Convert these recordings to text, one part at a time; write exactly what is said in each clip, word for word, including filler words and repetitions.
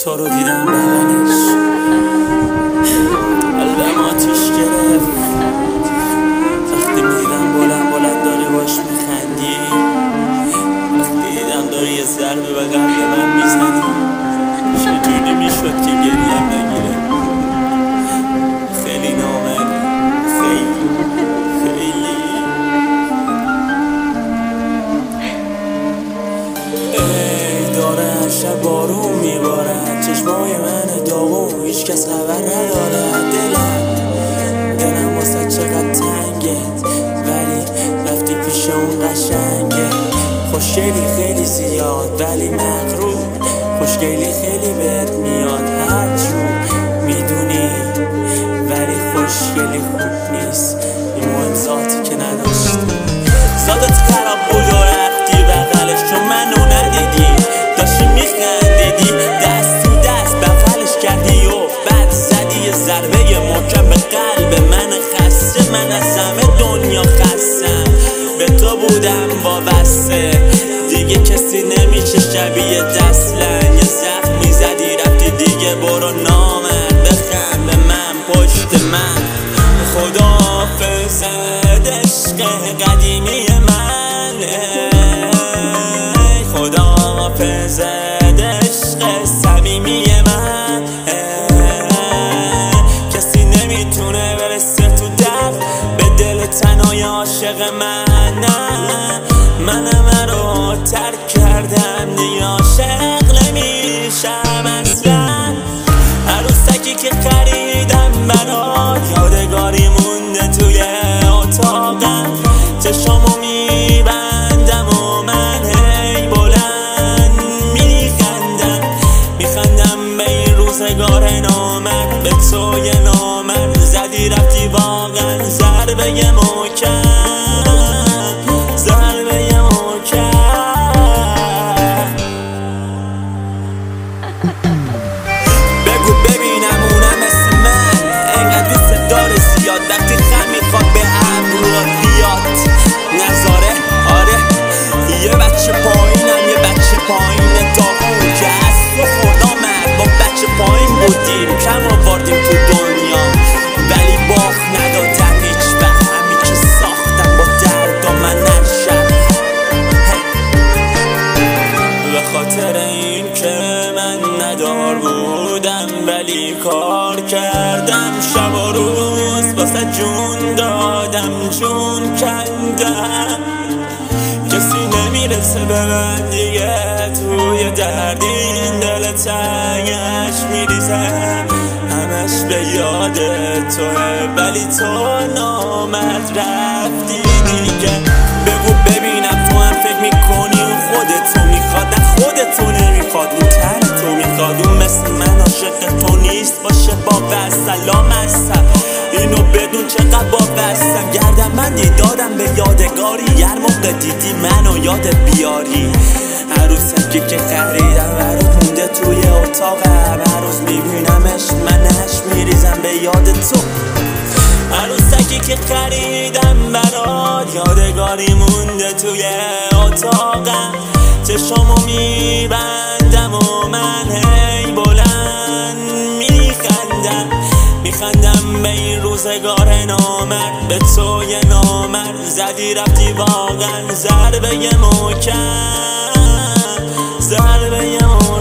تو رو دیدم بغلش قلبم آتیش گرفت وقتی میدیدم بلند بلند داری باش میخندی، وقتی دیدم داری یه ضربه به قلب من میزنی. چجوری میشد که گریم نگیره؟ خیلی نامرد، خیلی خیلی ای داره هر شب بارون میبارد، چشمای من داغون هیچ کس خبر نداره. دلم دلم واسه چقدر تنگه، ولی رفتی پیش اون قشنگه. خوشگلی خیلی زیاد ولی مغرور، خوشگلی خیلی بهت میاد هر جور میدونی، ولی خوشگلی خوب نیست. این مهم ذاتی که نداشتی، ذاتت خراب بود و رفتی بغلش چون منو ندیدی، داشتی میخندیدی دست تو دست بغلش کردی و بعد زدی یه ضربه محکم به قلب من خسته. من از همه دنیا خستم، به تو بودم وابسته، دیگه کسی نمیشه شبیه دستلن. یه زخم میزدی رفتی دیگه، برو نامرد بخند به من پشت من. خداحافظ عشق قدیمی من، خداحافظ عشق صمیمی من. کسی نمیتونه برسه تو درد به دل تنهای عاشق من. نه منم رو ترک کردم دیگه عاشق نمیشم اصلا. عروسکی که خریدم برات یادگاری مونده توی اتاقم، چشامو میبندم و من هی بلند میخندم، میخندم به این روزگار نامرد، به توی نامرد زدی رفتی واقعا ضربه محکم، ضربه محکم. بگو ببینم اونم مثل من انقدر دوست داره زیاد، وقتی خم میخواد به ابروات بیاد نظاره. آره یه بچه پایینم، یه بچه پایین داغون که از تو خدا مرد با بچه پایین بودیم، کم آوردیم تو دنیا ولی باخ ندادم هیچ وقت. همین که ساختم با درد و من نرشم به خاطر این که من ندار بودم ولی کار کردم شب و روز واسه جون دادم، جون کندم. کسی نمیرسه به من دیگه توی درد این دل تنگش میریزه، همش به یاد توه ولی تو نامرد رفتی دیگه. بگو ببینم تو هم فکر میکنی اون خودتو میخواد، نه خودتو نمیخواد، اون تن تو میخواد. اون مثل من عاشق تو نیست باشه با سلام هستم، اینو بدون چقدر با بستم. گردم من دادم به یادگاری، هر موقع دیدی منو یاد بیاری. عروسکی که خریدم برات مونده توی اتاقم، هر روز میبینمش منش میریزم به یاد تو. عروسکی که خریدم برات یادگاری مونده توی اتاقم، چشامو میبندم و من هی بلند میخندم، میخندم به این روزگار نامرد، به توی نامرد زدی رفتی واقعا ضربه محکم، ضربه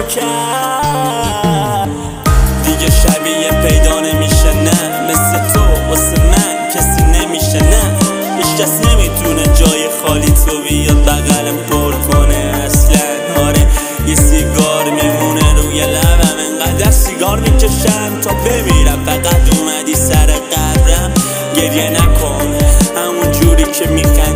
محکم. دیگه شبیه پیدا نمیشه نه مثل تو واسه من کسی نمیشه، نه هیچ کس نمیتونه جای خالی تو بیاد بغلم پر کنه اصلا. آره یه سیگار میمونه روی لبم، انقدر سیگار میکشم تا بمیرم، فقط اومدی سر قبرم. گریه نکن همون جوری که میخوای